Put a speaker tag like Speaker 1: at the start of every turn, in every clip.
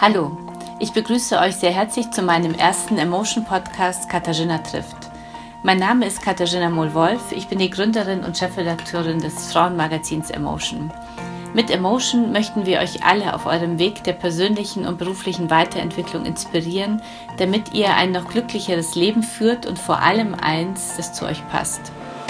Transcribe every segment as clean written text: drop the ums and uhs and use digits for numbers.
Speaker 1: Hallo, ich begrüße euch sehr herzlich zu meinem ersten Emotion-Podcast Katarzyna trifft. Mein Name ist Katarzyna Mohl-Wolf, ich bin die Gründerin und Chefredakteurin des Frauenmagazins Emotion. Mit Emotion möchten wir euch alle auf eurem Weg der persönlichen und beruflichen Weiterentwicklung inspirieren, damit ihr ein noch glücklicheres Leben führt und vor allem eins, das zu euch passt.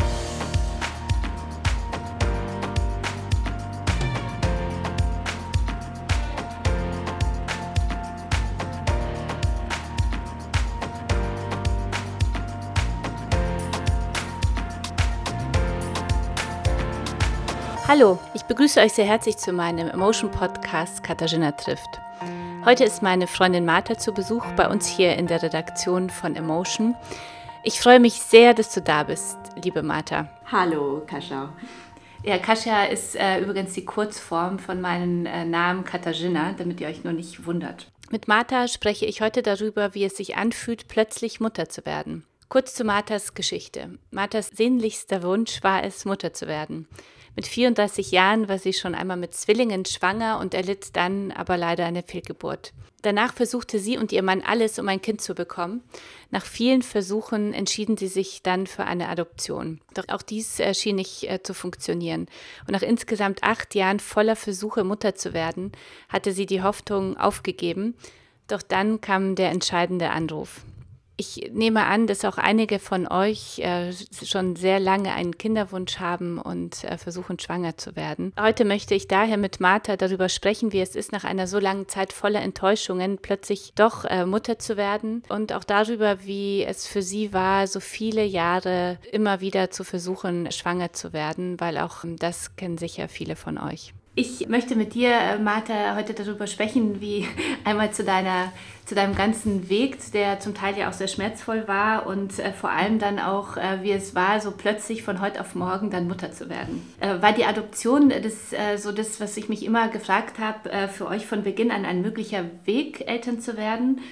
Speaker 1: Hallo, ich begrüße euch sehr herzlich zu meinem Emotion-Podcast Katarzyna trifft. Heute ist meine Freundin Martha zu Besuch bei uns hier in der Redaktion von Emotion. Ich freue mich sehr, dass du da bist, liebe Martha.
Speaker 2: Hallo, Kasia.
Speaker 1: Ja, Kasia ist übrigens die Kurzform von meinem Namen Katarzyna, damit ihr euch nur nicht wundert. Mit Martha spreche ich heute darüber, wie es sich anfühlt, plötzlich Mutter zu werden. Kurz zu Marthas Geschichte. Marthas sehnlichster Wunsch war es, Mutter zu werden. Mit 34 Jahren war sie schon einmal mit Zwillingen schwanger und erlitt dann aber leider eine Fehlgeburt. Danach versuchte sie und ihr Mann alles, um ein Kind zu bekommen. Nach vielen Versuchen entschieden sie sich dann für eine Adoption. Doch auch dies schien nicht zu funktionieren. Und nach insgesamt 8 Jahren voller Versuche, Mutter zu werden, hatte sie die Hoffnung aufgegeben. Doch dann kam der entscheidende Anruf. Ich nehme an, dass auch einige von euch schon sehr lange einen Kinderwunsch haben und versuchen, schwanger zu werden. Heute möchte ich daher mit Martha darüber sprechen, wie es ist, nach einer so langen Zeit voller Enttäuschungen plötzlich doch Mutter zu werden und auch darüber, wie es für sie war, so viele Jahre immer wieder zu versuchen, schwanger zu werden, weil auch das kennen sicher viele von euch. Ich möchte mit dir, Martha, heute darüber sprechen, wie einmal zu deinem ganzen Weg, der zum Teil ja auch sehr schmerzvoll war und vor allem dann auch, wie es war, so plötzlich von heute auf morgen dann Mutter zu werden. War die Adoption das, was ich mich immer gefragt habe, für euch von Beginn an ein möglicher Weg, Eltern zu werden?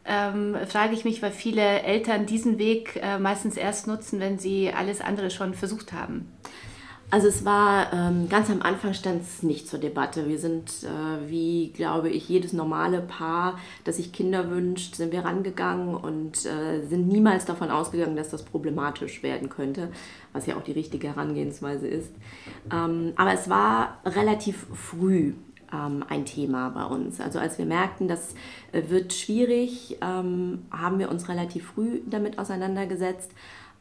Speaker 1: Frage ich mich, weil viele Eltern diesen Weg meistens erst nutzen, wenn sie alles andere schon versucht haben.
Speaker 2: Also es war, ganz am Anfang stand es nicht zur Debatte. Wir sind, wie glaube ich, jedes normale Paar, das sich Kinder wünscht, sind wir rangegangen und sind niemals davon ausgegangen, dass das problematisch werden könnte, was ja auch die richtige Herangehensweise ist. Aber es war relativ früh ein Thema bei uns. Also als wir merkten, das wird schwierig, haben wir uns relativ früh damit auseinandergesetzt,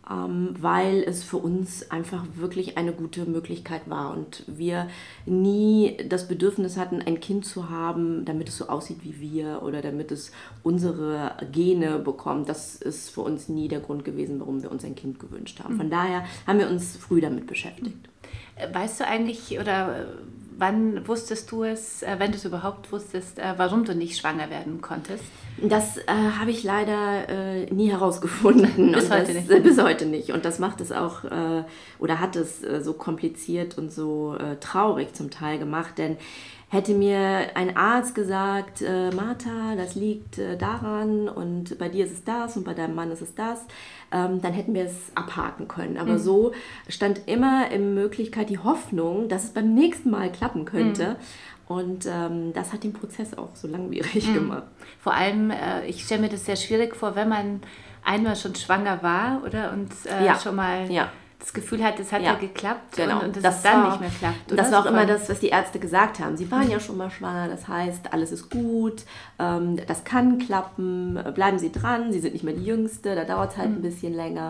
Speaker 2: weil es für uns einfach wirklich eine gute Möglichkeit war und wir nie das Bedürfnis hatten, ein Kind zu haben, damit es so aussieht wie wir oder damit es unsere Gene bekommt. Das ist für uns nie der Grund gewesen, warum wir uns ein Kind gewünscht haben. Von daher haben wir uns früh damit beschäftigt.
Speaker 1: Weißt du eigentlich oder wann wusstest du es, wenn du es überhaupt wusstest, warum du nicht schwanger werden konntest?
Speaker 2: Das habe ich leider nie herausgefunden.
Speaker 1: Bis heute nicht.
Speaker 2: Bis heute nicht. Und das macht es auch, oder hat es so kompliziert und so traurig zum Teil gemacht, denn hätte mir ein Arzt gesagt, Martha, das liegt daran und bei dir ist es das und bei deinem Mann ist es das, dann hätten wir es abhaken können. Aber so stand immer in Möglichkeit die Hoffnung, dass es beim nächsten Mal klappen könnte. Und das hat den Prozess auch so langwierig gemacht.
Speaker 1: Vor allem, ich stelle mir das sehr schwierig vor, wenn man einmal schon schwanger war, oder? Und schon mal das Gefühl hat, es hat ja geklappt,
Speaker 2: genau.
Speaker 1: und dass es dann nicht mehr klappt. Oder?
Speaker 2: Das war auch immer das, was die Ärzte gesagt haben. Sie waren ja schon mal schwanger, das heißt, alles ist gut, das kann klappen, bleiben Sie dran, Sie sind nicht mehr die Jüngste, da dauert es halt ein bisschen länger.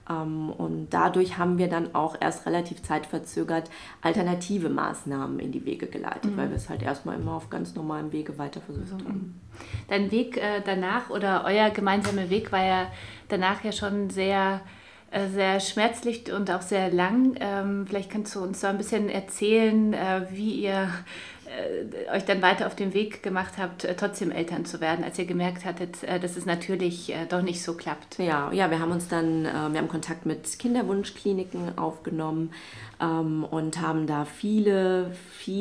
Speaker 2: Und dadurch haben wir dann auch erst relativ zeitverzögert alternative Maßnahmen in die Wege geleitet, weil wir es halt erstmal immer auf ganz normalem Wege weiter versucht haben.
Speaker 1: Dein Weg danach oder euer gemeinsamer Weg war ja danach ja schon sehr schmerzlich und auch sehr lang. Vielleicht kannst du uns so ein bisschen erzählen, wie ihr euch dann weiter auf den Weg gemacht habt, trotzdem Eltern zu werden, als ihr gemerkt hattet, dass es natürlich doch nicht so klappt.
Speaker 2: Ja, wir haben uns dann, wir haben Kontakt mit Kinderwunschkliniken aufgenommen und haben da viele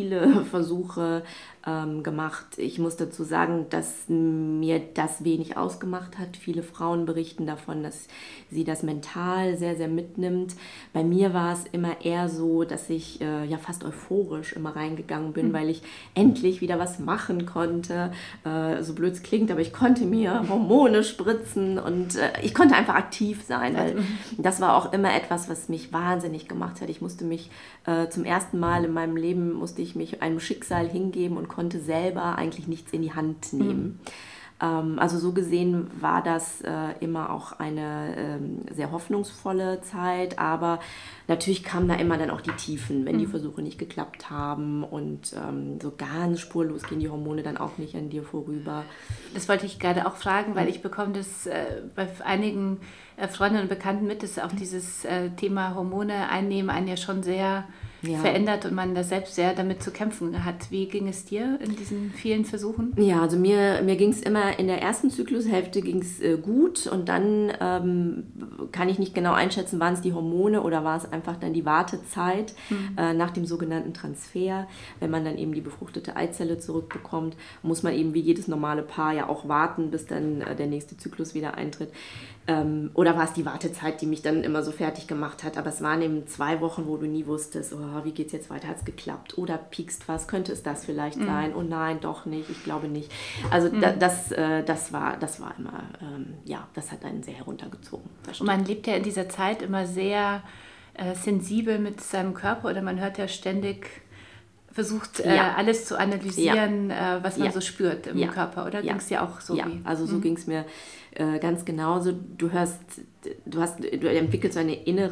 Speaker 2: Versuche gemacht. Ich muss dazu sagen, dass mir das wenig ausgemacht hat. Viele Frauen berichten davon, dass sie das mental sehr, sehr mitnimmt. Bei mir war es immer eher so, dass ich fast euphorisch immer reingegangen bin, weil ich endlich wieder was machen konnte. So blöd es klingt, aber ich konnte mir Hormone spritzen und ich konnte einfach aktiv sein, weil das war auch immer etwas, was mich wahnsinnig gemacht hat. Ich musste mich zum ersten Mal in meinem Leben, musste ich mich einem Schicksal hingeben und konnte selber eigentlich nichts in die Hand nehmen. Also so gesehen war das immer auch eine sehr hoffnungsvolle Zeit, aber natürlich kamen da immer dann auch die Tiefen, wenn die Versuche nicht geklappt haben und so ganz spurlos gehen die Hormone dann auch nicht an dir vorüber.
Speaker 1: Das wollte ich gerade auch fragen, weil ich bekomme das bei einigen Freunden und Bekannten mit, dass auch dieses Thema Hormone einnehmen einen ja schon sehr verändert und man da selbst sehr damit zu kämpfen hat. Wie ging es dir in diesen vielen Versuchen?
Speaker 2: Ja, also mir ging es immer in der ersten Zyklushälfte ging's gut und dann kann ich nicht genau einschätzen, waren es die Hormone oder war es einfach dann die Wartezeit nach dem sogenannten Transfer. Wenn man dann eben die befruchtete Eizelle zurückbekommt, muss man eben wie jedes normale Paar ja auch warten, bis dann der nächste Zyklus wieder eintritt. Oder war es die Wartezeit, die mich dann immer so fertig gemacht hat. Aber es waren eben 2 Wochen, wo du nie wusstest, wie geht es jetzt weiter, hat es geklappt? Oder piekst was, könnte es das vielleicht sein? Oh nein, doch nicht, ich glaube nicht. Also das war immer, das hat einen sehr heruntergezogen.
Speaker 1: Und man lebt ja in dieser Zeit immer sehr sensibel mit seinem Körper oder man hört ja ständig, versucht alles zu analysieren, was man so spürt im Körper, oder? Ging es dir auch so?
Speaker 2: Ja, also so ging es mir ganz genauso. Du entwickelst so ein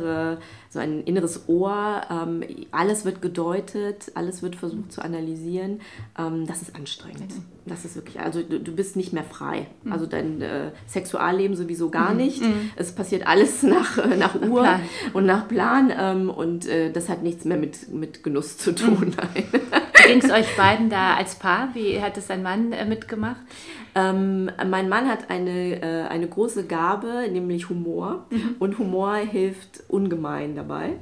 Speaker 2: inneres Ohr, alles wird gedeutet, alles wird versucht zu analysieren. Das ist anstrengend. Das ist wirklich, also du bist nicht mehr frei. Also dein Sexualleben sowieso gar nicht. Es passiert alles nach Uhr Plan. Und nach Plan und das hat nichts mehr mit Genuss zu tun.
Speaker 1: Ging es euch beiden da als Paar? Wie hat es dein Mann mitgemacht?
Speaker 2: Mein Mann hat eine große Gabe, nämlich Humor. Und Humor hilft ungemein dabei.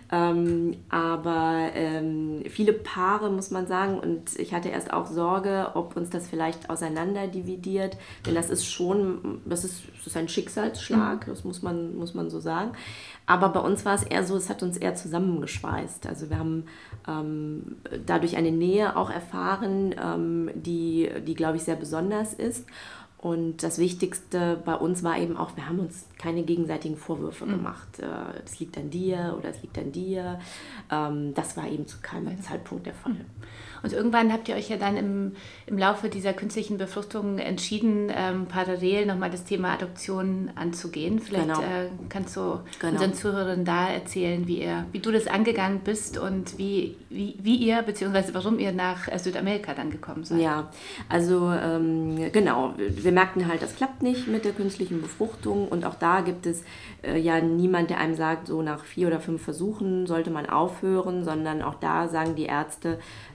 Speaker 2: Aber viele Paare, muss man sagen, und ich hatte erst auch Sorge, ob uns das vielleicht auseinander dividiert. Denn das ist ein Schicksalsschlag, das muss man so sagen. Aber bei uns war es eher so, es hat uns eher zusammengeschweißt. Also wir haben dadurch eine Nähe auch erfahren, die glaube ich, sehr besonders ist. Und das Wichtigste bei uns war eben auch, wir haben uns keine gegenseitigen Vorwürfe gemacht. Es liegt an dir oder es liegt an dir. Das war eben zu keinem Zeitpunkt der Fall.
Speaker 1: Und irgendwann habt ihr euch ja dann im Laufe dieser künstlichen Befruchtung entschieden, parallel nochmal das Thema Adoption anzugehen. Vielleicht kannst du unseren Zuhörern da erzählen, wie du das angegangen bist und wie ihr, beziehungsweise warum ihr nach Südamerika dann gekommen seid.
Speaker 2: Ja, also genau. Wir merkten halt, das klappt nicht mit der künstlichen Befruchtung und auch da gibt es niemand, der einem sagt, so nach 4 oder 5 Versuchen sollte man aufhören, sondern auch da sagen die Ärzte,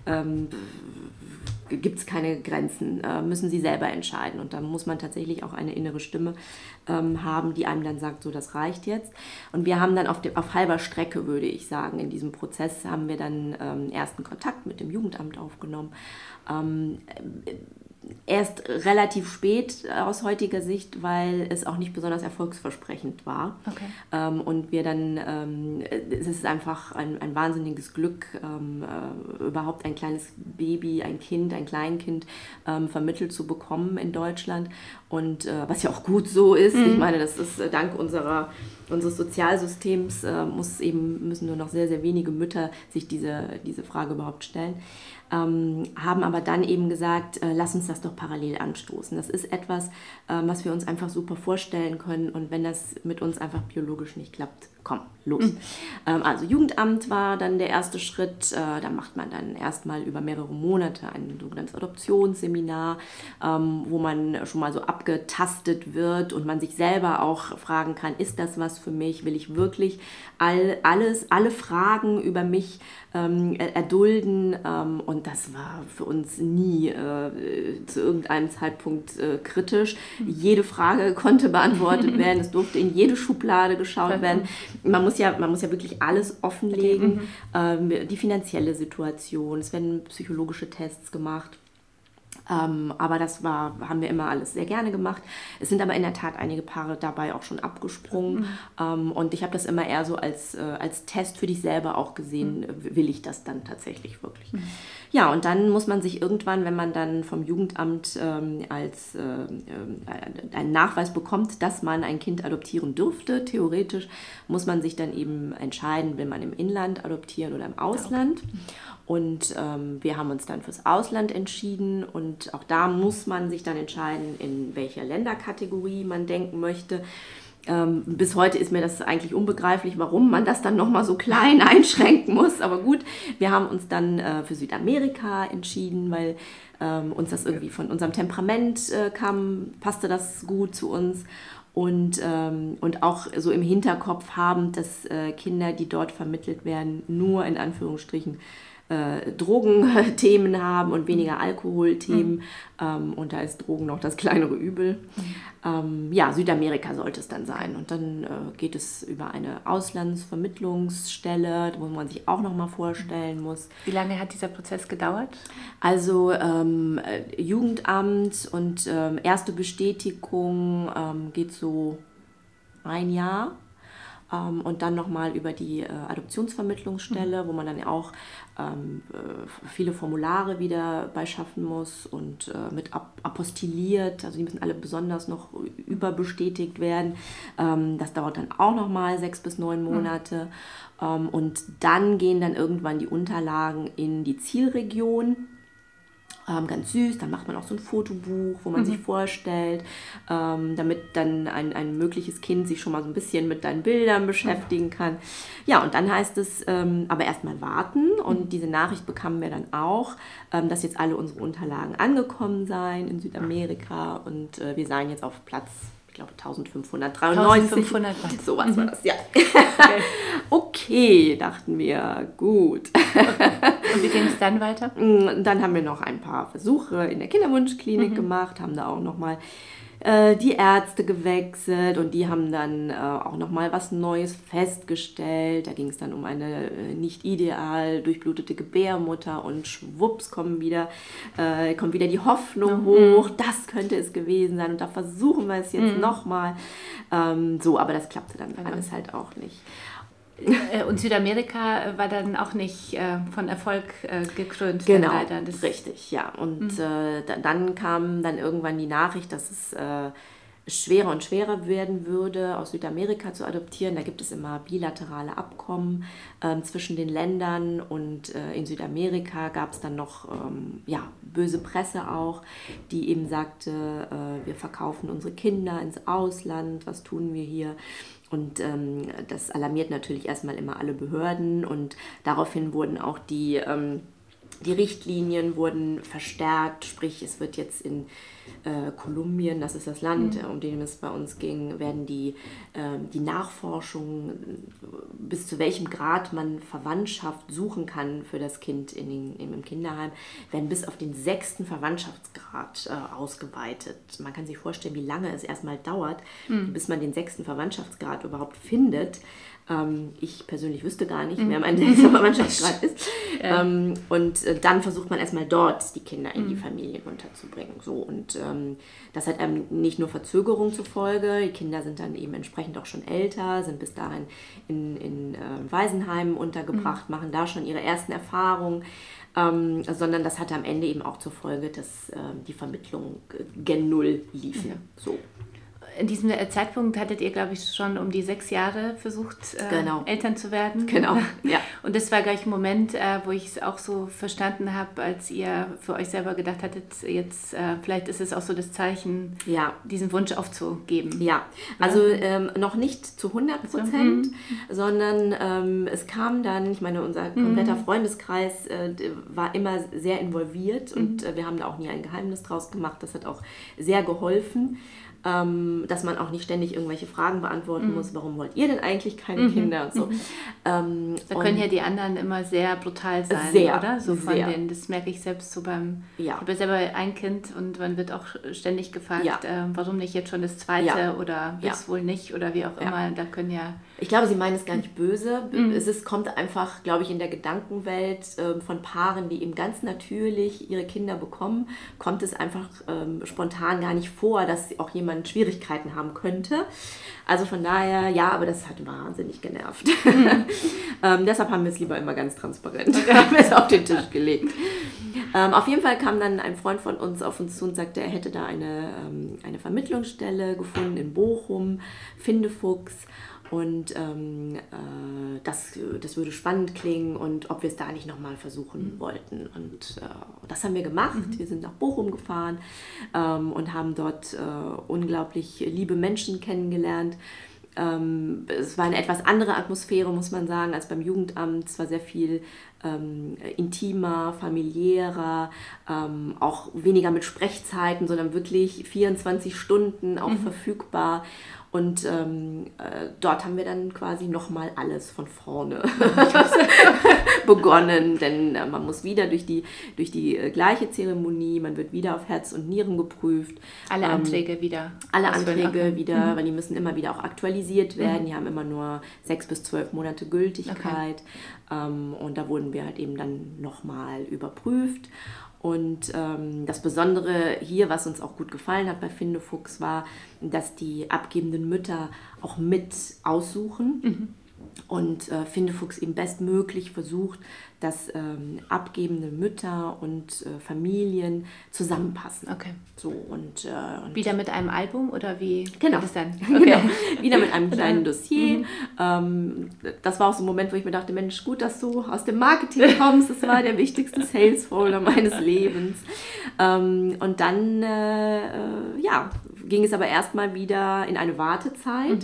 Speaker 2: gibt es keine Grenzen, müssen sie selber entscheiden. Und da muss man tatsächlich auch eine innere Stimme haben, die einem dann sagt, so, das reicht jetzt. Und wir haben dann auf halber Strecke, würde ich sagen, in diesem Prozess haben wir dann ersten Kontakt mit dem Jugendamt aufgenommen. Erst relativ spät aus heutiger Sicht, weil es auch nicht besonders erfolgsversprechend war. Okay. Und wir dann, es ist einfach ein wahnsinniges Glück, überhaupt ein kleines Baby, ein Kleinkind vermittelt zu bekommen in Deutschland. Und was ja auch gut so ist, ich meine, das ist dank unseres Sozialsystems müssen nur noch sehr, sehr wenige Mütter sich diese Frage überhaupt stellen. Haben aber dann eben gesagt, lass uns das doch parallel anstoßen. Das ist etwas, was wir uns einfach super vorstellen können und wenn das mit uns einfach biologisch nicht klappt, komm, los. Also Jugendamt war dann der erste Schritt, da macht man dann erstmal über mehrere Monate ein sogenanntes Adoptionsseminar, wo man schon mal so abgetastet wird und man sich selber auch fragen kann, ist das was für mich, will ich wirklich alle Fragen über mich erdulden und das war für uns nie zu irgendeinem Zeitpunkt kritisch. Jede Frage konnte beantwortet werden, es durfte in jede Schublade geschaut werden. Man muss ja wirklich alles offenlegen, die finanzielle Situation, es werden psychologische Tests gemacht. Aber das haben wir immer alles sehr gerne gemacht. Es sind aber in der Tat einige Paare dabei auch schon abgesprungen. Und ich habe das immer eher so als Test für dich selber auch gesehen, will ich das dann tatsächlich wirklich. Ja, und dann muss man sich irgendwann, wenn man dann vom Jugendamt einen Nachweis bekommt, dass man ein Kind adoptieren dürfte, theoretisch, muss man sich dann eben entscheiden, will man im Inland adoptieren oder im Ausland. Okay. Und wir haben uns dann fürs Ausland entschieden und auch da muss man sich dann entscheiden, in welcher Länderkategorie man denken möchte. Bis heute ist mir das eigentlich unbegreiflich, warum man das dann nochmal so klein einschränken muss. Aber gut, wir haben uns dann für Südamerika entschieden, weil uns das irgendwie von unserem Temperament passte das gut zu uns. Und auch so im Hinterkopf haben, dass Kinder, die dort vermittelt werden, nur in Anführungsstrichen Drogenthemen haben und weniger Alkoholthemen. Und da ist Drogen noch das kleinere Übel. Südamerika sollte es dann sein. Und dann geht es über eine Auslandsvermittlungsstelle, wo man sich auch nochmal vorstellen muss.
Speaker 1: Wie lange hat dieser Prozess gedauert?
Speaker 2: Also Jugendamt und erste Bestätigung geht so 1 Jahr. Und dann nochmal über die Adoptionsvermittlungsstelle, wo man dann auch viele Formulare wieder beischaffen muss und mit apostilliert. Also die müssen alle besonders noch überbestätigt werden. Das dauert dann auch nochmal 6 bis 9 Monate. Und dann gehen dann irgendwann die Unterlagen in die Zielregion. Ganz süß, dann macht man auch so ein Fotobuch, wo man sich vorstellt, damit dann ein mögliches Kind sich schon mal so ein bisschen mit deinen Bildern beschäftigen kann. Ja, und dann heißt es aber erstmal warten und diese Nachricht bekamen wir dann auch, dass jetzt alle unsere Unterlagen angekommen seien in Südamerika und wir seien jetzt auf Platz, ich glaube 1593.
Speaker 1: 1500.
Speaker 2: Sowas war das, ja. Okay, dachten wir, gut.
Speaker 1: Und wie ging es dann weiter?
Speaker 2: Dann haben wir noch ein paar Versuche in der Kinderwunschklinik gemacht, haben da auch nochmal die Ärzte gewechselt und die haben dann auch nochmal was Neues festgestellt. Da ging es dann um eine nicht ideal durchblutete Gebärmutter und schwupps kommt wieder die Hoffnung hoch, das könnte es gewesen sein und da versuchen wir es jetzt nochmal. Aber das klappte dann alles halt auch nicht.
Speaker 1: Und Südamerika war dann auch nicht von Erfolg gekrönt.
Speaker 2: Genau, leider. Richtig, ja. Und dann kam dann irgendwann die Nachricht, dass es schwerer und schwerer werden würde, aus Südamerika zu adoptieren. Da gibt es immer bilaterale Abkommen zwischen den Ländern und in Südamerika gab es dann noch böse Presse auch, die eben sagte, wir verkaufen unsere Kinder ins Ausland, was tun wir hier? Und das alarmiert natürlich erstmal immer alle Behörden und daraufhin wurden auch die Richtlinien wurden verstärkt, sprich es wird jetzt in Kolumbien, das ist das Land, um den es bei uns ging, werden die Nachforschung, bis zu welchem Grad man Verwandtschaft suchen kann für das Kind im Kinderheim, werden bis auf den 6. Verwandtschaftsgrad ausgeweitet. Man kann sich vorstellen, wie lange es erstmal dauert, bis man den 6. Verwandtschaftsgrad überhaupt findet. Ich persönlich wüsste gar nicht, wer mein 6. Verwandtschaftsgrad ist. Und dann versucht man erstmal dort die Kinder in die Familien unterzubringen. So, und das hat nicht nur Verzögerung zur Folge, die Kinder sind dann eben entsprechend auch schon älter, sind bis dahin in Waisenheimen untergebracht, machen da schon ihre ersten Erfahrungen, sondern das hatte am Ende eben auch zur Folge, dass die Vermittlungen gen Null liefen. So.
Speaker 1: In diesem Zeitpunkt hattet ihr, glaube ich, schon um die 6 Jahre versucht, Eltern zu werden.
Speaker 2: Genau, ja.
Speaker 1: Und das war gleich ein Moment, wo ich es auch so verstanden habe, als ihr für euch selber gedacht hattet, jetzt vielleicht ist es auch so das Zeichen, diesen Wunsch aufzugeben.
Speaker 2: Ja, also noch nicht zu 100%, sondern es kam dann, ich meine, unser kompletter Freundeskreis war immer sehr involviert und wir haben da auch nie ein Geheimnis draus gemacht. Das hat auch sehr geholfen. dass man auch nicht ständig irgendwelche Fragen beantworten muss. Warum wollt ihr denn eigentlich keine Kinder und so.
Speaker 1: Da können ja die anderen immer sehr brutal sein,
Speaker 2: sehr,
Speaker 1: oder? So von
Speaker 2: sehr.
Speaker 1: denen, das merke ich selbst so beim,
Speaker 2: Ja.
Speaker 1: ich habe ja selber ein Kind und man wird auch ständig gefragt,
Speaker 2: Ja.
Speaker 1: Warum nicht jetzt schon das zweite
Speaker 2: Ja.
Speaker 1: oder
Speaker 2: Ja.
Speaker 1: willst wohl nicht oder wie auch immer, da können ja...
Speaker 2: Ich glaube, sie meinen es gar nicht böse. Kommt einfach, glaube ich, in der Gedankenwelt von Paaren, die eben ganz natürlich ihre Kinder bekommen, kommt es einfach spontan gar nicht vor, dass auch jemand Schwierigkeiten haben könnte. Also von daher, ja, aber das hat wahnsinnig genervt. Deshalb haben wir es lieber immer ganz transparent haben wir es auf den Tisch gelegt. Auf jeden Fall kam dann ein Freund von uns auf uns zu und sagte, er hätte da eine Vermittlungsstelle gefunden in Bochum, Findefuchs. Und das würde spannend klingen und ob wir es da nicht nochmal versuchen wollten. Und das haben wir gemacht. Wir sind nach Bochum gefahren und haben dort unglaublich liebe Menschen kennengelernt. Es war eine etwas andere Atmosphäre, muss man sagen, als beim Jugendamt. Es war sehr viel intimer, familiärer, auch weniger mit Sprechzeiten, sondern wirklich 24 Stunden auch verfügbar. Und dort haben wir dann quasi nochmal alles von vorne begonnen, denn man muss wieder durch die gleiche Zeremonie, man wird wieder auf Herz und Nieren geprüft.
Speaker 1: Alle Anträge wieder.
Speaker 2: Alle Anträge wieder, weil die müssen immer wieder auch aktualisiert werden. Die haben immer nur 6 bis 12 Monate Gültigkeit. Und da wurden wir halt eben dann nochmal überprüft. Und das Besondere hier, was uns auch gut gefallen hat bei Findefuchs, war, dass die abgebenden Mütter auch mit aussuchen. Und Findefuchs eben bestmöglich versucht, dass abgebende Mütter und Familien zusammenpassen.
Speaker 1: Okay.
Speaker 2: So, und
Speaker 1: wieder mit einem Album oder wie
Speaker 2: genau.
Speaker 1: geht es dann?
Speaker 2: Okay. Genau. Wieder mit einem kleinen Dossier. Das war auch so ein Moment, wo ich mir dachte, Mensch, gut, dass du aus dem Marketing kommst. Das war der wichtigste Sales-Folder meines Lebens. Und dann ging es aber erstmal wieder in eine Wartezeit.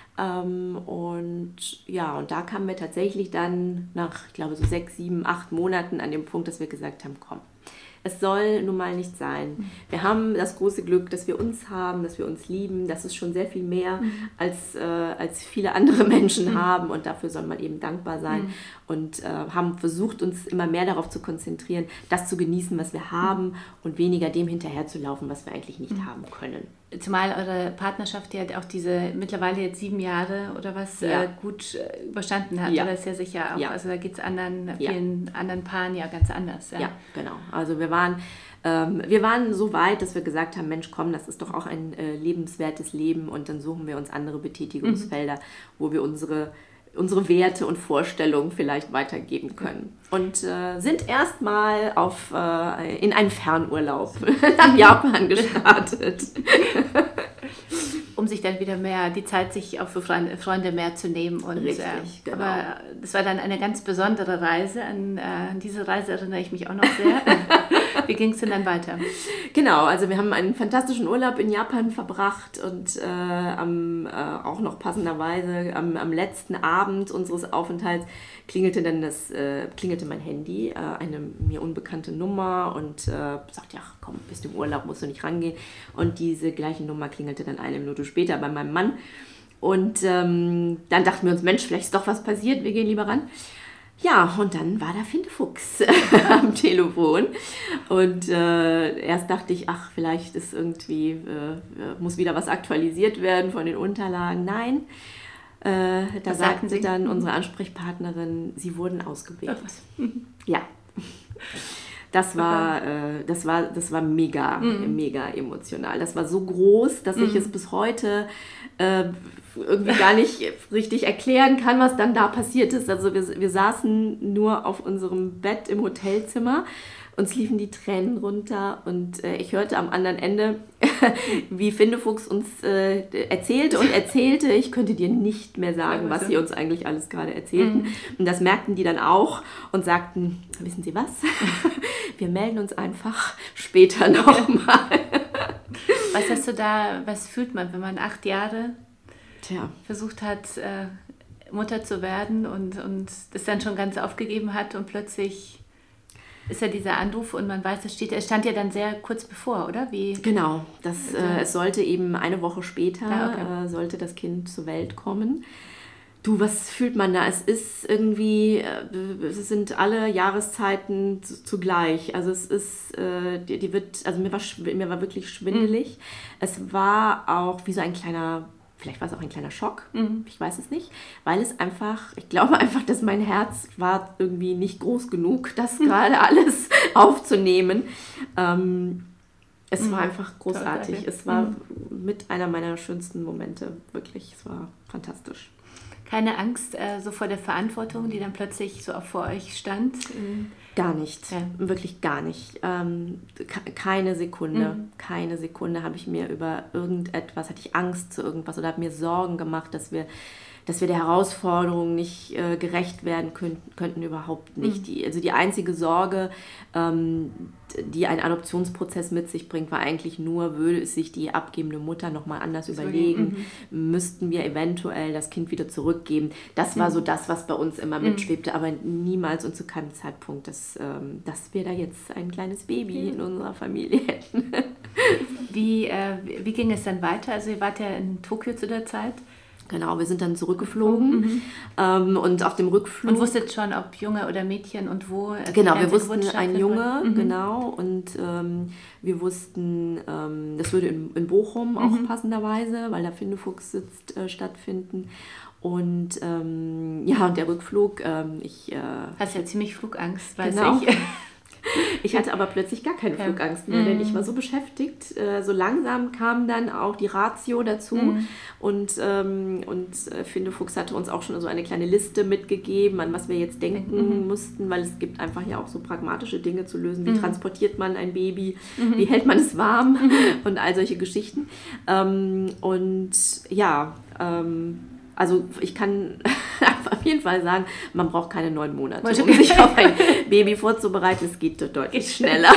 Speaker 2: Und da kamen wir tatsächlich dann nach, ich glaube, so 6, 7, 8 Monaten an dem Punkt, dass wir gesagt haben, komm, es soll nun mal nicht sein. Wir haben das große Glück, dass wir uns haben, dass wir uns lieben. Das ist schon sehr viel mehr, als viele andere Menschen haben. Und dafür soll man eben dankbar sein. Und haben versucht, uns immer mehr darauf zu konzentrieren, das zu genießen, was wir haben und weniger dem hinterherzulaufen, was wir eigentlich nicht haben können.
Speaker 1: Zumal eure Partnerschaft ja auch diese mittlerweile jetzt 7 Jahre oder was gut überstanden hat.
Speaker 2: Ja.
Speaker 1: Das ist ja sicher auch, also da geht es vielen anderen Paaren ja ganz anders.
Speaker 2: Ja, genau. Also wir waren so weit, dass wir gesagt haben, Mensch, komm, das ist doch auch ein lebenswertes Leben und dann suchen wir uns andere Betätigungsfelder, wo wir unsere Werte und Vorstellungen vielleicht weitergeben können. Und sind erstmal in einen Fernurlaub nach Japan gestartet.
Speaker 1: Um sich dann wieder die Zeit sich auch für Freunde mehr zu nehmen. Und,
Speaker 2: richtig, genau.
Speaker 1: Aber das war dann eine ganz besondere Reise. An diese Reise erinnere ich mich auch noch sehr. Wie ging es denn dann weiter?
Speaker 2: Genau, also wir haben einen fantastischen Urlaub in Japan verbracht und auch noch passenderweise am letzten Abend unseres Aufenthalts klingelte mein Handy, eine mir unbekannte Nummer und sagte, ja komm, bist du im Urlaub, musst du nicht rangehen. Und diese gleiche Nummer klingelte dann eine Minute später bei meinem Mann. Und dann dachten wir uns, Mensch, vielleicht ist doch was passiert, wir gehen lieber ran. Ja, und dann war da Findefuchs am Telefon und erst dachte ich, ach, vielleicht ist irgendwie, muss wieder was aktualisiert werden von den Unterlagen. Nein, da sagten sie dann, unsere Ansprechpartnerin, sie wurden ausgewählt. Ja, das war mega, mega emotional. Das war so groß, dass ich es bis heute irgendwie gar nicht richtig erklären kann, was dann da passiert ist. Also wir saßen nur auf unserem Bett im Hotelzimmer, uns liefen die Tränen runter und ich hörte am anderen Ende, wie Findefuchs uns erzählte. Ich könnte dir nicht mehr sagen, was sie uns eigentlich alles gerade erzählten. Und das merkten die dann auch und sagten, wissen Sie was? Wir melden uns einfach später nochmal.
Speaker 1: Was fühlt man, wenn man 8 Jahre versucht hat, Mutter zu werden und das dann schon ganz aufgegeben hat und plötzlich ist ja dieser Anruf und man weiß, es stand ja dann sehr kurz bevor, oder?
Speaker 2: Genau, es sollte eben eine Woche später, sollte das Kind zur Welt kommen. Du, was fühlt man da? Es ist irgendwie, es sind alle Jahreszeiten zugleich. Also es ist, mir war wirklich schwindelig. Es war auch wie so ein kleiner, vielleicht war es auch ein kleiner Schock, ich weiß es nicht, weil es einfach, ich glaube einfach, dass mein Herz war irgendwie nicht groß genug, das gerade alles aufzunehmen. Es war einfach großartig. Es war mit einer meiner schönsten Momente, wirklich. Es war fantastisch.
Speaker 1: Keine Angst so vor der Verantwortung, die dann plötzlich so auch vor euch stand?
Speaker 2: Gar nicht, wirklich gar nicht. Keine Sekunde habe ich mir über irgendetwas, hatte ich Angst zu irgendwas oder habe mir Sorgen gemacht, dass wir der Herausforderung nicht gerecht werden könnten, überhaupt nicht. Die einzige Sorge, die ein Adoptionsprozess mit sich bringt, war eigentlich nur, würde es sich die abgebende Mutter nochmal anders überlegen, müssten wir eventuell das Kind wieder zurückgeben. Das war so das, was bei uns immer mitschwebte, aber niemals und zu keinem Zeitpunkt, dass wir da jetzt ein kleines Baby in unserer Familie hätten.
Speaker 1: Wie ging es dann weiter? Also ihr wart ja in Tokio zu der Zeit.
Speaker 2: Genau, wir sind dann zurückgeflogen und auf dem Rückflug...
Speaker 1: Und wusstet schon, ob Junge oder Mädchen und wo?
Speaker 2: Genau, wir wussten ein Junge, genau, und wir wussten, das würde in Bochum auch passenderweise, weil da Findefuchs sitzt, stattfinden. Und und der Rückflug,
Speaker 1: Hast ja ziemlich Flugangst, weiß ich.
Speaker 2: Ich hatte aber plötzlich gar keine Flugangst mehr, denn ich war so beschäftigt. So langsam kam dann auch die Ratio dazu und Findefuchs hatte uns auch schon so eine kleine Liste mitgegeben, an was wir jetzt denken mussten, weil es gibt einfach ja auch so pragmatische Dinge zu lösen. Wie transportiert man ein Baby? Wie hält man es warm? Und all solche Geschichten. Also ich kann auf jeden Fall sagen, man braucht keine 9 Monate, um sich auf ein Baby vorzubereiten. Es geht deutlich schneller.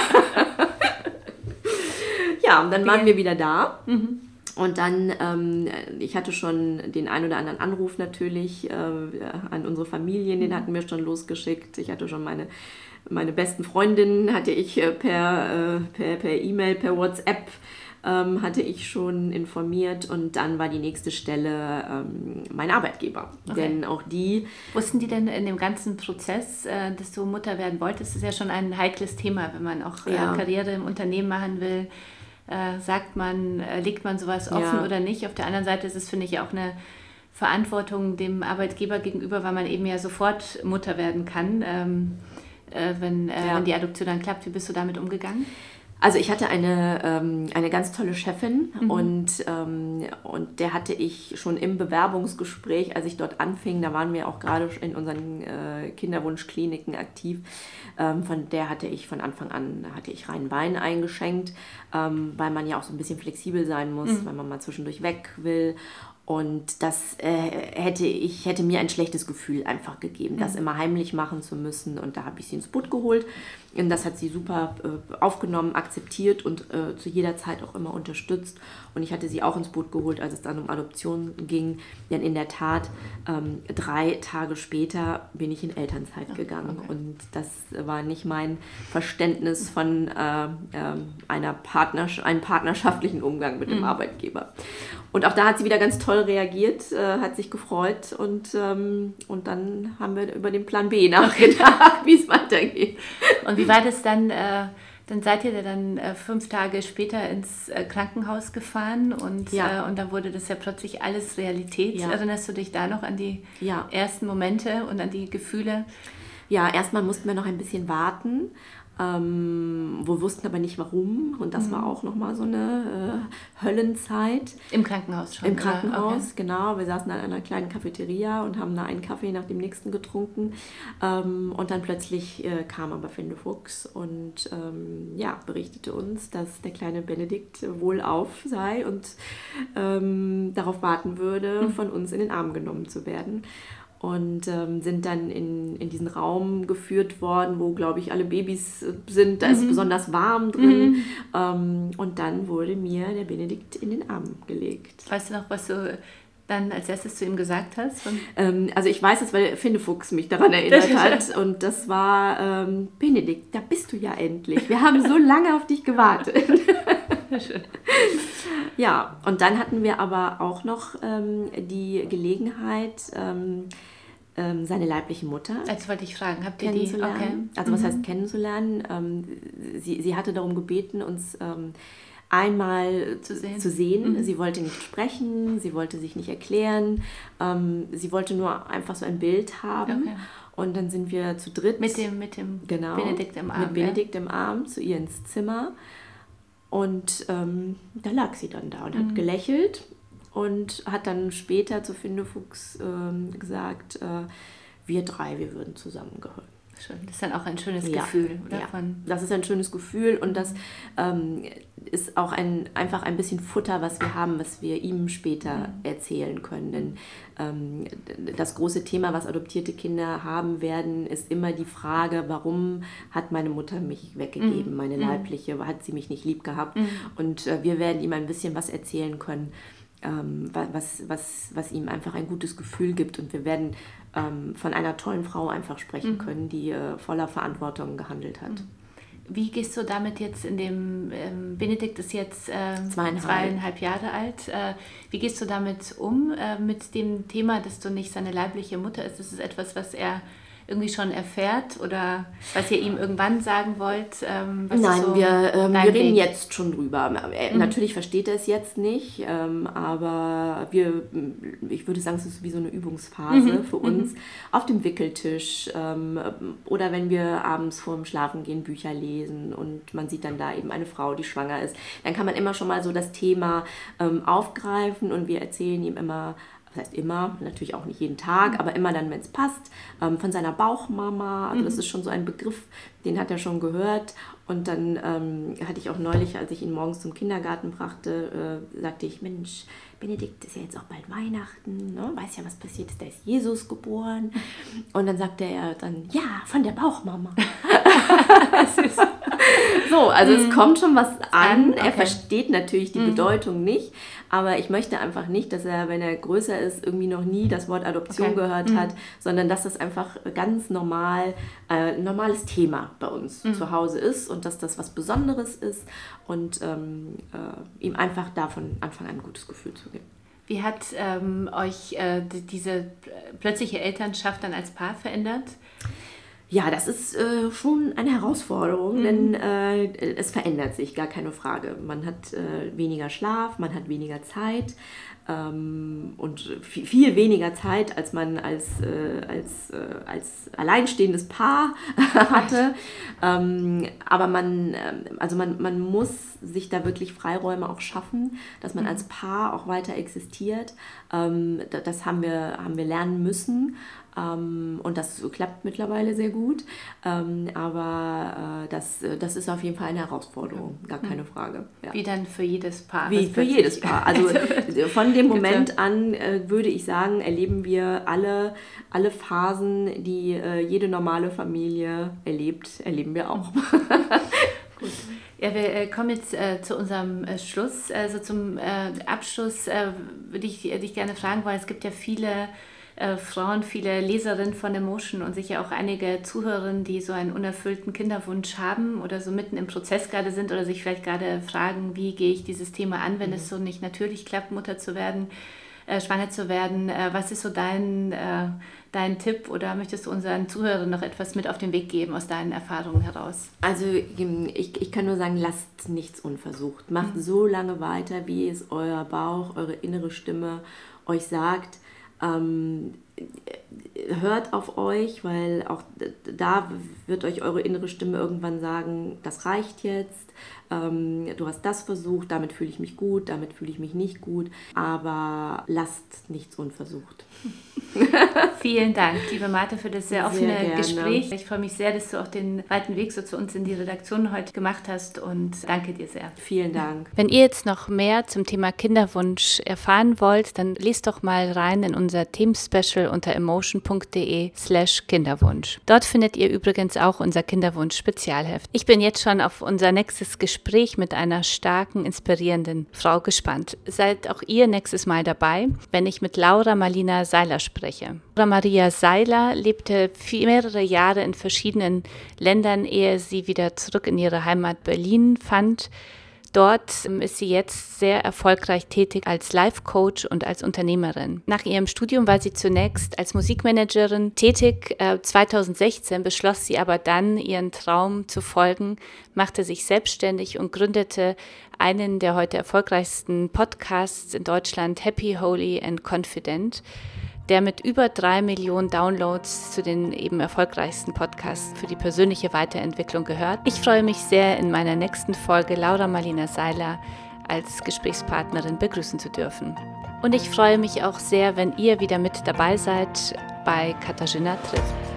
Speaker 2: Ja, und dann waren wir wieder da. Und dann, ich hatte schon den einen oder anderen Anruf natürlich an unsere Familien, den hatten wir schon losgeschickt. Ich hatte schon meine besten Freundinnen, hatte ich per E-Mail, per WhatsApp, hatte ich schon informiert und dann war die nächste Stelle mein Arbeitgeber. Okay. Denn auch die...
Speaker 1: Wussten die denn in dem ganzen Prozess, dass du Mutter werden wolltest? Das ist ja schon ein heikles Thema, wenn man auch Karriere im Unternehmen machen will. Legt man sowas offen oder nicht? Auf der anderen Seite ist es, finde ich, auch eine Verantwortung dem Arbeitgeber gegenüber, weil man eben ja sofort Mutter werden kann, wenn die Adoption dann klappt. Wie bist du damit umgegangen?
Speaker 2: Also ich hatte eine ganz tolle Chefin und der hatte ich schon im Bewerbungsgespräch, als ich dort anfing, da waren wir auch gerade in unseren Kinderwunschkliniken aktiv, von der hatte ich von Anfang an reinen Wein eingeschenkt, weil man ja auch so ein bisschen flexibel sein muss, weil man mal zwischendurch weg will. Und das hätte mir ein schlechtes Gefühl einfach gegeben, das immer heimlich machen zu müssen. Und da habe ich sie ins Boot geholt. Und das hat sie super aufgenommen, akzeptiert und zu jeder Zeit auch immer unterstützt. Und ich hatte sie auch ins Boot geholt, als es dann um Adoption ging. Denn in der Tat, 3 Tage später bin ich in Elternzeit gegangen. Okay. Und das war nicht mein Verständnis von einem partnerschaftlichen Umgang mit dem Arbeitgeber. Und auch da hat sie wieder ganz toll reagiert, hat sich gefreut und dann haben wir über den Plan B nachgedacht, wie es weitergeht.
Speaker 1: Und wie war das dann? Dann seid ihr dann 5 Tage später ins Krankenhaus gefahren und dann wurde das ja plötzlich alles Realität. Ja. Erinnerst du dich da noch an die ersten Momente und an die Gefühle?
Speaker 2: Ja, erstmal mussten wir noch ein bisschen warten. Wir wussten aber nicht warum und das war auch nochmal so eine Höllenzeit.
Speaker 1: Im Krankenhaus schon?
Speaker 2: Im Krankenhaus, okay. Genau. Wir saßen an einer kleinen Cafeteria und haben da einen Kaffee nach dem nächsten getrunken und dann plötzlich kam aber Findefuchs und berichtete uns, dass der kleine Benedikt wohlauf sei und darauf warten würde, von uns in den Arm genommen zu werden. Und sind dann in diesen Raum geführt worden, wo, glaube ich, alle Babys sind. Da ist besonders warm drin. Und dann wurde mir der Benedikt in den Arm gelegt.
Speaker 1: Weißt du noch, was du dann als erstes zu ihm gesagt hast?
Speaker 2: Also ich weiß es, weil Findefuchs mich daran erinnert hat. Und das war, Benedikt, da bist du ja endlich. Wir haben so lange auf dich gewartet. Ja, und dann hatten wir aber auch noch die Gelegenheit, seine leibliche Mutter
Speaker 1: Jetzt wollte ich fragen, habt ihr die?
Speaker 2: Okay. Also was heißt kennenzulernen? Sie hatte darum gebeten, uns einmal zu sehen. Sie wollte nicht sprechen, sie wollte sich nicht erklären, sie wollte nur einfach so ein Bild haben. Okay. Und dann sind wir zu dritt
Speaker 1: mit dem Benedikt im Arm.
Speaker 2: Mit Benedikt im Arm zu ihr ins Zimmer. Und da lag sie dann da und hat gelächelt und hat dann später zu Findefuchs gesagt, wir drei, wir würden zusammengehören.
Speaker 1: Schön. Das ist dann auch ein schönes Gefühl, oder?
Speaker 2: Ja, das ist ein schönes Gefühl und das ist auch einfach ein bisschen Futter, was wir haben, was wir ihm später erzählen können. Denn das große Thema, was adoptierte Kinder haben werden, ist immer die Frage, warum hat meine Mutter mich weggegeben, meine leibliche, hat sie mich nicht lieb gehabt? Und wir werden ihm ein bisschen was erzählen können, was ihm einfach ein gutes Gefühl gibt. Und wir werden von einer tollen Frau einfach sprechen können, die voller Verantwortung gehandelt hat.
Speaker 1: Wie gehst du damit jetzt in dem, Benedikt ist jetzt 2,5 Jahre alt, wie gehst du damit um, mit dem Thema, dass du nicht seine leibliche Mutter ist? Ist es etwas, was er irgendwie schon erfährt oder was ihr ihm irgendwann sagen wollt?
Speaker 2: Nein, so wir reden jetzt schon drüber. Natürlich versteht er es jetzt nicht, aber ich würde sagen, es ist wie so eine Übungsphase für uns auf dem Wickeltisch oder wenn wir abends vorm Schlafengehen Bücher lesen und man sieht dann da eben eine Frau, die schwanger ist, dann kann man immer schon mal so das Thema aufgreifen und wir erzählen ihm immer, das heißt immer, natürlich auch nicht jeden Tag, aber immer dann, wenn es passt, von seiner Bauchmama. Also das ist schon so ein Begriff, den hat er schon gehört. Und dann hatte ich auch neulich, als ich ihn morgens zum Kindergarten brachte, sagte ich, Mensch, Benedikt, ist ja jetzt auch bald Weihnachten, ne? Weiß ja, was passiert ist, da ist Jesus geboren. Und dann sagte er dann, ja, von der Bauchmama. So, also es kommt schon was an. Okay. Er versteht natürlich die Bedeutung nicht, aber ich möchte einfach nicht, dass er, wenn er größer ist, irgendwie noch nie das Wort Adoption gehört hat, sondern dass das einfach ganz normal, ein normales Thema bei uns zu Hause ist und dass das was Besonderes ist und ihm einfach da von Anfang an ein gutes Gefühl zu geben.
Speaker 1: Wie hat euch diese plötzliche Elternschaft dann als Paar verändert?
Speaker 2: Ja, das ist schon eine Herausforderung, denn es verändert sich, gar keine Frage. Man hat weniger Schlaf, man hat weniger Zeit und viel weniger Zeit, als man als alleinstehendes Paar hatte. Aber man muss sich da wirklich Freiräume auch schaffen, dass man als Paar auch weiter existiert. Das haben wir lernen müssen. Und das klappt mittlerweile sehr gut, aber das ist auf jeden Fall eine Herausforderung, gar keine Frage. Ja.
Speaker 1: Wie dann für jedes Paar?
Speaker 2: Wie für jedes Paar. Also von dem Moment an würde ich sagen, erleben wir alle Phasen, die jede normale Familie erlebt, erleben wir auch.
Speaker 1: Gut. Ja, wir kommen jetzt zu unserem Schluss. Also zum Abschluss würde ich dich gerne fragen, weil es gibt ja viele Frauen, viele Leserinnen von Emotion und sicher auch einige Zuhörerinnen, die so einen unerfüllten Kinderwunsch haben oder so mitten im Prozess gerade sind oder sich vielleicht gerade fragen, wie gehe ich dieses Thema an, wenn es so nicht natürlich klappt, Mutter zu werden, schwanger zu werden. Was ist so dein Tipp oder möchtest du unseren Zuhörern noch etwas mit auf den Weg geben aus deinen Erfahrungen heraus?
Speaker 2: Also ich kann nur sagen, lasst nichts unversucht. Macht so lange weiter, wie es euer Bauch, eure innere Stimme euch sagt. Hört auf euch, weil auch da wird euch eure innere Stimme irgendwann sagen, das reicht jetzt, du hast das versucht, damit fühle ich mich gut, damit fühle ich mich nicht gut, aber lasst nichts unversucht.
Speaker 1: Vielen Dank, liebe Martha, für das sehr offene
Speaker 2: gerne.
Speaker 1: Gespräch. Ich freue mich sehr, dass du auch den weiten Weg so zu uns in die Redaktion heute gemacht hast und danke dir sehr.
Speaker 2: Vielen Dank.
Speaker 1: Wenn ihr jetzt noch mehr zum Thema Kinderwunsch erfahren wollt, dann lest doch mal rein in unser Themenspecial unter emotion.de/Kinderwunsch. Dort findet ihr übrigens auch unser Kinderwunsch-Spezialheft. Ich bin jetzt schon auf unser nächstes Gespräch mit einer starken, inspirierenden Frau gespannt. Seid auch ihr nächstes Mal dabei, wenn ich mit Laura Marlina Seiler spreche. Laura Maria Seiler lebte mehrere Jahre in verschiedenen Ländern, ehe sie wieder zurück in ihre Heimat Berlin fand. Dort ist sie jetzt sehr erfolgreich tätig als Life-Coach und als Unternehmerin. Nach ihrem Studium war sie zunächst als Musikmanagerin tätig. 2016 beschloss sie aber dann, ihren Traum zu folgen, machte sich selbstständig und gründete einen der heute erfolgreichsten Podcasts in Deutschland, Happy, Holy and Confident, der mit über 3 Millionen Downloads zu den eben erfolgreichsten Podcasts für die persönliche Weiterentwicklung gehört. Ich freue mich sehr, in meiner nächsten Folge Laura Marlina Seiler als Gesprächspartnerin begrüßen zu dürfen. Und ich freue mich auch sehr, wenn ihr wieder mit dabei seid bei Katarzyna trifft.